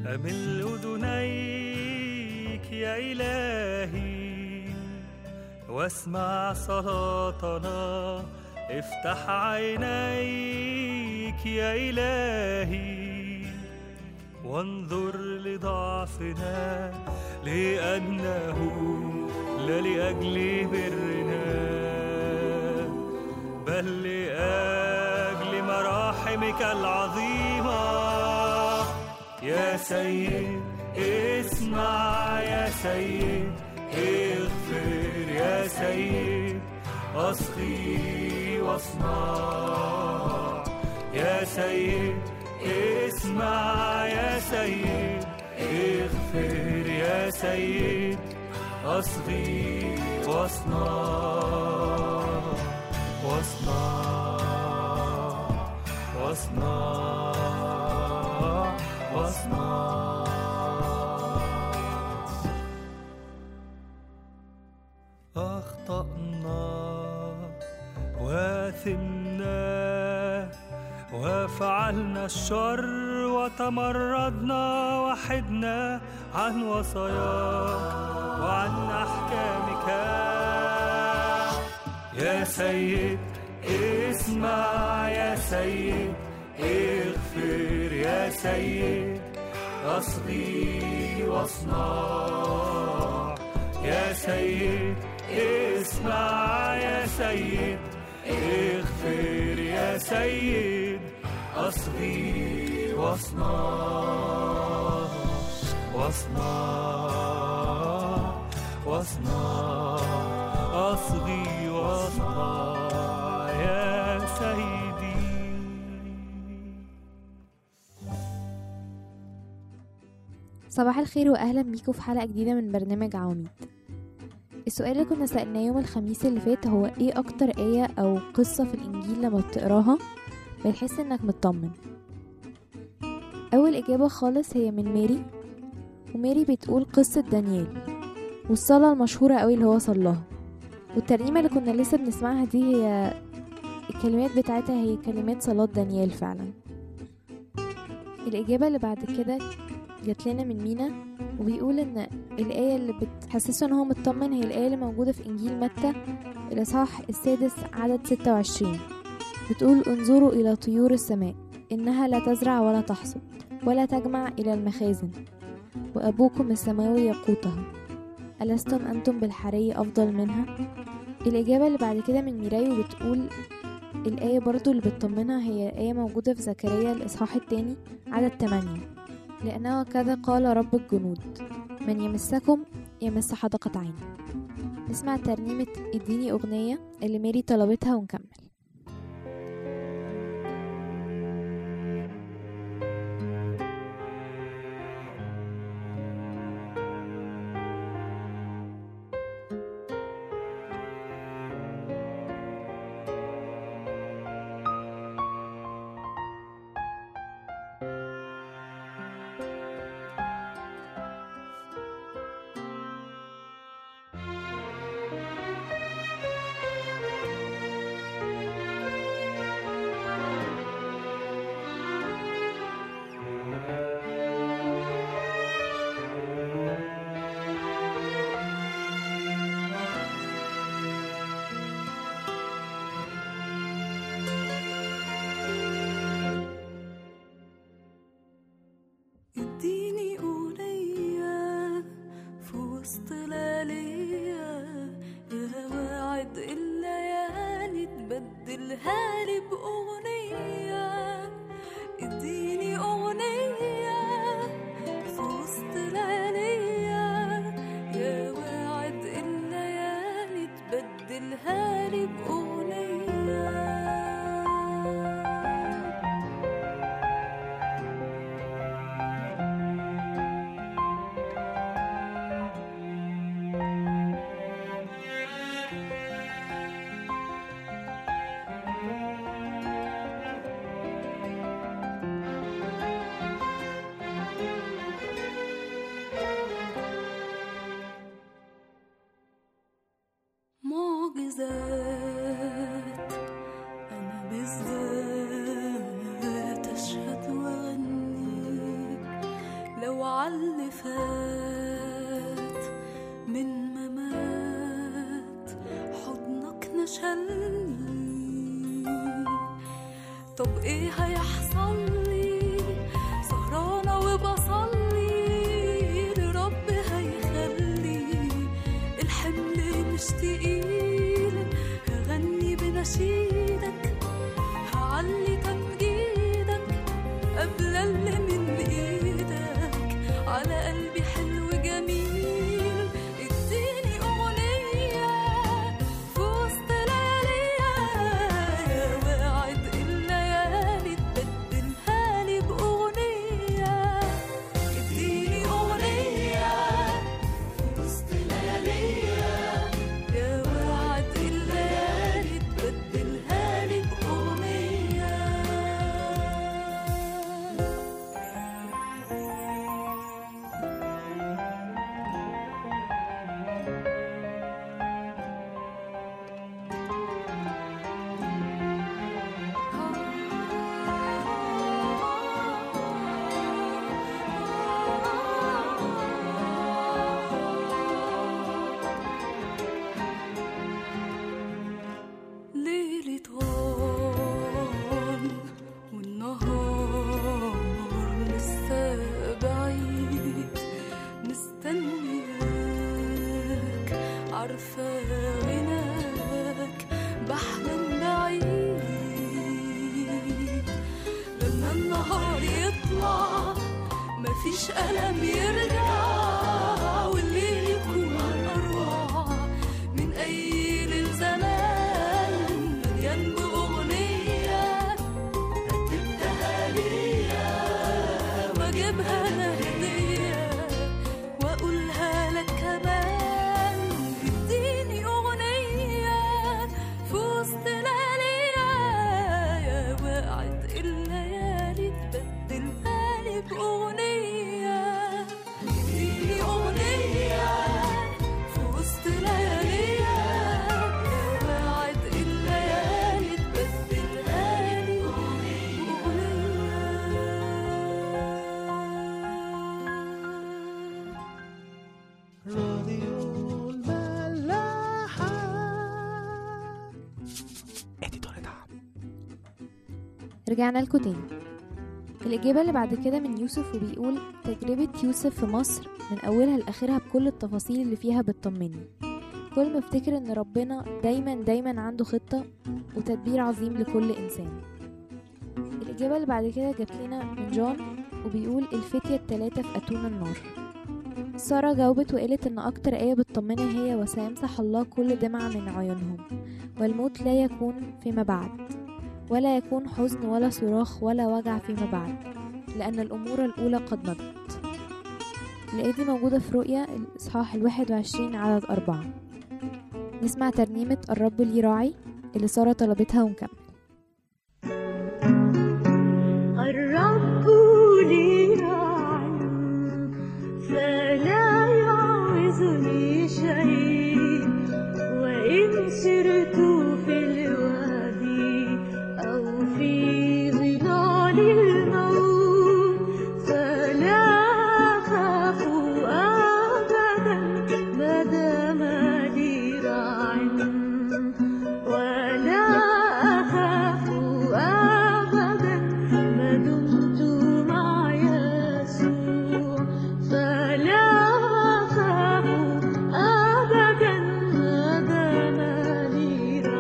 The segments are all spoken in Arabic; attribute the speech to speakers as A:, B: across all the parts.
A: أمل أذنيك يا إلهي واسمع صلاتنا، افتح عينيك يا إلهي وانظر لضعفنا، لأنه لا لأجل برنا بل لأجل مراحمك العظيمة. يا سيد اسمع، يا سيد اغفر، يا سيد أصغي واصنع. يا سيد اسمع، يا سيد اغفر، يا سيد أصغي واصنع. واصنع واصنع واصنع. أخطأنا وثمنا وفعلنا الشر وتمردنا وحدنا عن وصاياك وعن أحكامك. يا سيد اسمع، يا سيد اغفر، يا سيد أصغي واصنع. يا سيد اسمع، يا سيد اغفر، يا سيد أصغي واصنع. واصنع واصنع أصغي واصنع يا سيدي.
B: صباح الخير واهلا بيكم في حلقة جديدة من برنامج عواميد. السؤال اللي كنا سألناه يوم الخميس اللي فات هو ايه اكتر آية او قصة في الانجيل لما بتقراها بتحس انك مطمن؟ اول اجابة خالص هي من ماري، وماري بتقول قصة دانيال والصلاة المشهورة قوي اللي هو صلاها، والترنيمة اللي كنا لسه بنسمعها دي هي الكلمات بتاعتها هي كلمات صلاة دانيال فعلا. الإجابة اللي بعد كده جات لنا من مينا، وبيقول ان الآية اللي بتحسسه ان هو مطمن هي الآية اللي موجودة في انجيل متى الإصحاح 6 عدد 26، بتقول انظروا الى طيور السماء انها لا تزرع ولا تحصد ولا تجمع الى المخازن وابوكم السماوي يقوتها، ألستم أنتم بالحري أفضل منها؟ الإجابة اللي بعد كده من ميراي، وبتقول الآية برضو اللي بتطمنها هي آية موجودة في زكريا الإصحاح 2 عدد 8، لأنه كذا قال رب الجنود من يمسكم يمس حدقة عين. نسمع ترنيمة اديني أغنية اللي ماري طلبتها ونكمل.
C: دخلني. طب ايه هيحصل لي؟ سهرانة وبصلي لرب هيخلي الحمل مش تقيل. هغني بنشيدك، هعلي تمجيدك قبل اللي من ايدك. على قلبي حلو جميل، اديني أغنية في وسط لياليا. يا واعد الليالي تبدلها لي بأغنية. اديني أغنية في وسط لياليا. يا واعد الليالي تبدلها لي بأغنية. ليلة غام والنهار لسه بعيد، مستنياك عارفة غناك بحلم بعيد. لما النهار يطلع مفيش ألم يرجع، والليل يكون أروع من أي ليل زمان. مليان بأغنية رتبتها ليا، واجيبها أنا هدية وأقولها لك كمان. اديني أغنية في وسط لياليا. يا واعد الليالي تبدلها لي بأغنية. اديني أغنية في وسط لياليا. يا واعد الليالي تبدلها لي بأغنية.
A: راديو الملاحة.
B: رجعنا لكم تاني. الإجابة اللي بعد كده من يوسف، وبيقول تجربة يوسف في مصر من أولها لآخرها بكل التفاصيل اللي فيها بتطمني. كل ما افتكر إن ربنا دايما عنده خطة وتدبير عظيم لكل إنسان. الإجابة اللي بعد كده جات لنا من جون، وبيقول الفتية الثلاثة في أتون النار. سارة جاوبت وقالت إن أكتر آية بتطمنها هي وسيمسح الله كل دمعة من عيونهم، والموت لا يكون فيما بعد، ولا يكون حزن ولا صراخ ولا وجع فيما بعد، لأن الأمور الأولى قد مضت. الآية دي موجودة في رؤيا الإصحاح 21 عدد 4. نسمع ترنيمة الرب لي راعي اللي سارة طلبتها ونكمل.
C: الرب لي راعي فلا يعوزني شيء، وإن سرت في الوادي أو في ظلال الموت فلا أخاف أبدا ما دام لي راع، ولا أخاف أبدا ما دمت مع يسوع. فلا أخاف أبدا ما دام لي راع.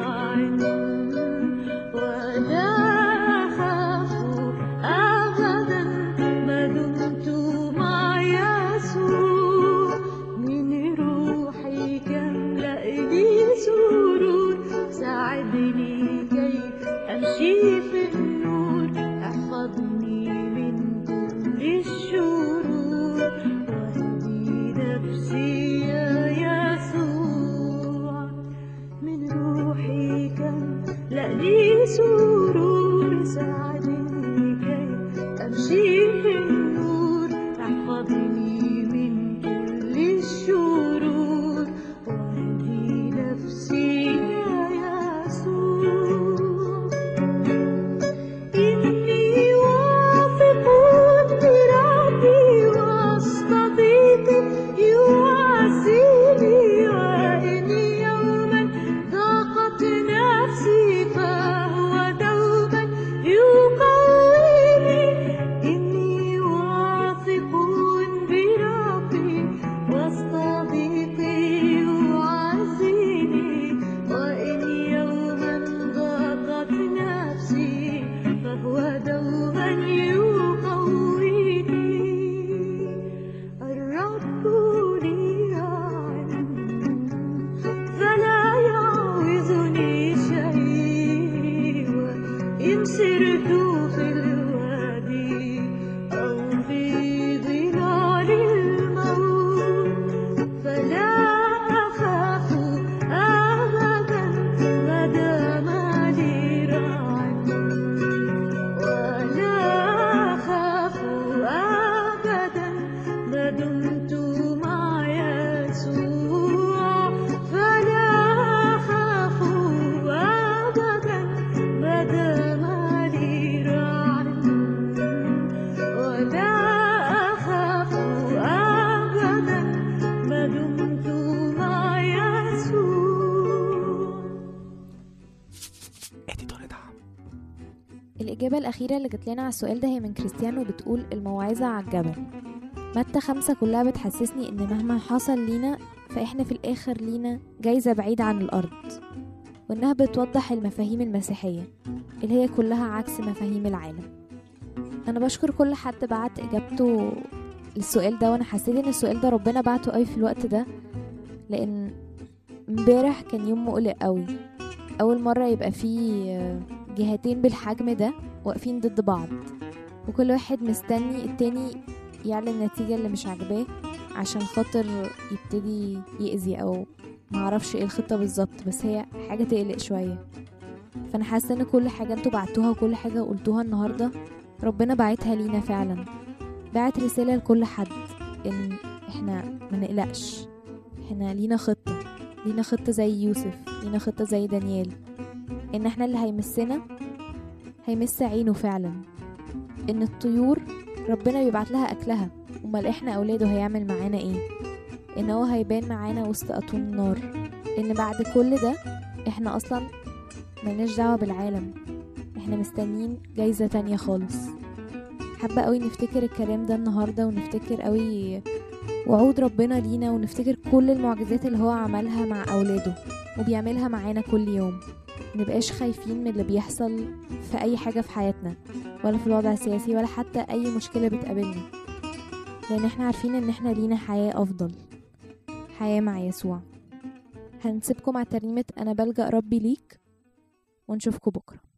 B: الإجابة الأخيرة اللي جت لنا على السؤال ده هي من كريستيان وبتقول الموعظة على الجبل. متى 5 كلها بتحسسني إن مهما حصل لينا فإحنا في الآخر لينا جايزة بعيدة عن الأرض، وإنها بتوضح المفاهيم المسيحية اللي هي كلها عكس مفاهيم العالم. أنا بشكر كل حد بعت إجابته للسؤال ده، وأنا حسيت إن السؤال ده ربنا بعته قوي في الوقت ده، لأن امبارح كان يوم مقلق قوي. أول مرة يبقى فيه جهتين بالحجم ده واقفين ضد بعض، وكل واحد مستني التاني يعلن النتيجة اللي مش عاجباه عشان خاطر يبتدي يأذي، أو معرفش ايه الخطة بالظبط، بس هي حاجة تقلق شوية. فأنا حاسة ان كل حاجة انتوا بعتوها وكل حاجة قلتوها النهاردة ربنا بعتها لينا فعلا، بعت رسالة لكل حد ان احنا ما نقلقش، احنا لينا خطة زي يوسف، لينا خطة زي دانيال، ان احنا اللي هيمسنا هيمس عينه فعلا، ان الطيور ربنا بيبعت لها اكلها، امال احنا اولاده هيعمل معانا ايه، ان هو هيبان معانا وسط اطون النار، ان بعد كل ده احنا اصلا ملناش دعوة بالعالم، احنا مستنيين جايزة تانية خالص. حابة قوي نفتكر الكلام ده النهاردة، ونفتكر قوي وعود ربنا لينا، ونفتكر كل المعجزات اللي هو عملها مع اولاده وبيعملها معانا كل يوم. منبقاش خايفين من اللي بيحصل في اي حاجة في حياتنا، ولا في الوضع السياسي، ولا حتى اي مشكلة بتقابلنا، لان احنا عارفين ان احنا لينا حياة افضل، حياة مع يسوع. هنسيبكم مع ترنيمة انا بلجأ ربي ليك، ونشوفكم بكرة.